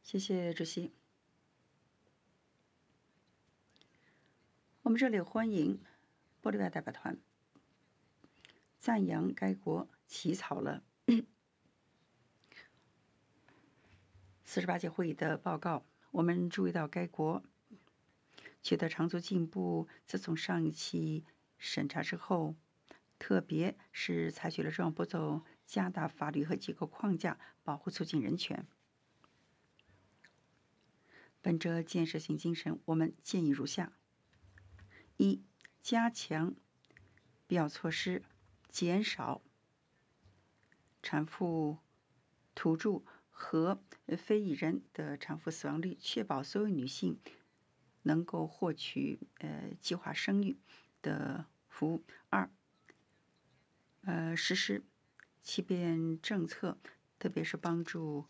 谢谢主席。我们这里欢迎玻利维亚代表团，赞扬该国起草了48届会议的报告。我们注意到该国取得长足进步，自从上一期审查之后，特别是采取了重要步骤，加大法律和机构框架，保护促进人权。本着建设性精神，我们建议如下：一、加强必要措施，减少产妇、土著和非裔人的产妇死亡率，确保所有女性能够获取计划生育的服务。二、实施欺骗政策，特别是帮助